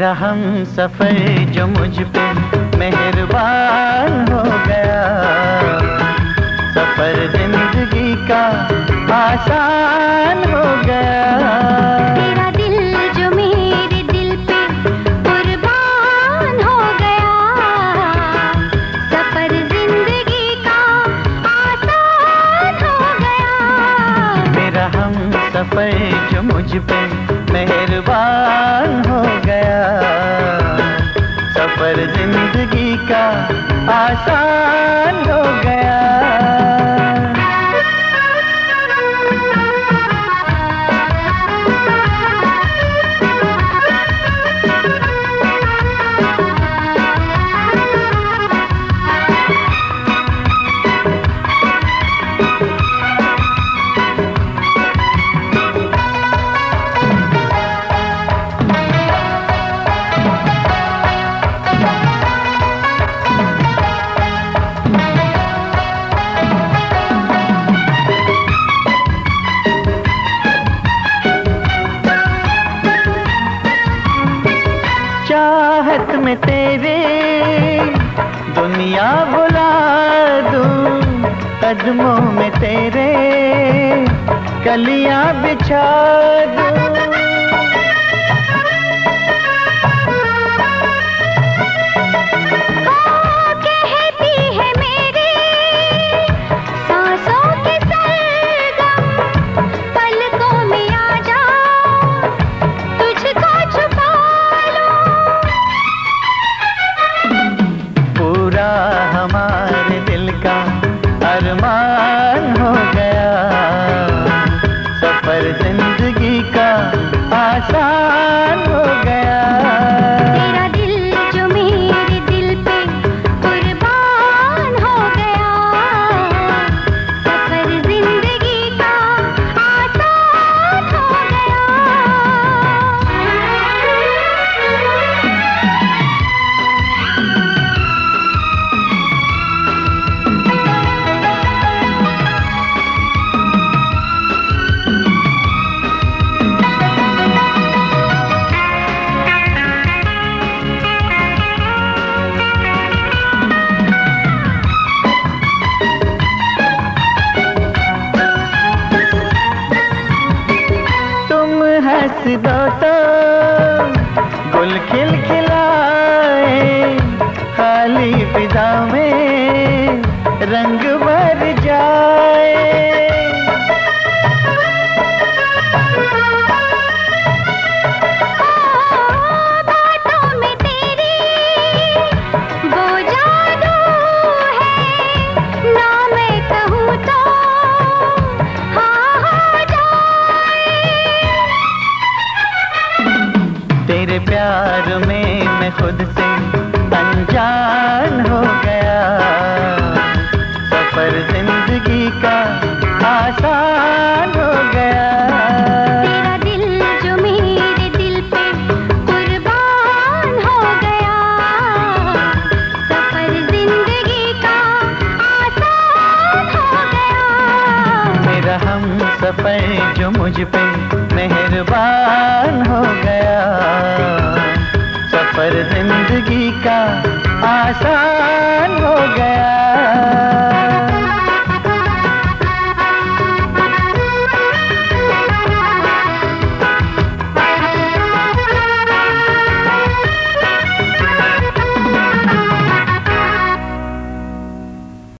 मेरा हम सफर जो मुझ पे मेहरबान हो गया, सफर जिंदगी का आसान हो गया। तेरा दिल जो मेरे दिल पे कुर्बान हो गया, सफर जिंदगी का आसान हो गया। मेरा हम सफर जो मुझ पे मेहरबान हो गया, सफर जिंदगी का आसान हो गया। चाहत में तेरे दुनिया बुला दूं, कदमों में तेरे कलियां बिछा दूं। कहती है मेरी सांसों के सरगम, पलकों में आ जा तुझको छुपा लो। पूरा हमारे दिल का अरमान हो गया, सफर जिंदगी का आसान हो गया। तेरा दिल जो मेरे दिल पे कुर्बान हो गया, सफर जिंदगी का आसान हो गया। हंस दो तो गुल खिलखिलाए, खाली फिजा में रंग भर जाए। बातों में तेरी वो जादू है, ना मैं कहूँ तो हाँ हो जाए। तेरे प्यार में मैं खुद से अनजान हो गया, सफर जिंदगी का आसान हो गया। तेरा दिल जो मेरे दिल पे कुर्बान हो गया, सफर जिंदगी का आसान हो गया। मेरा हम सफर जो मुझ पे मेहरबान हो गया, सफर जिंदगी का आसान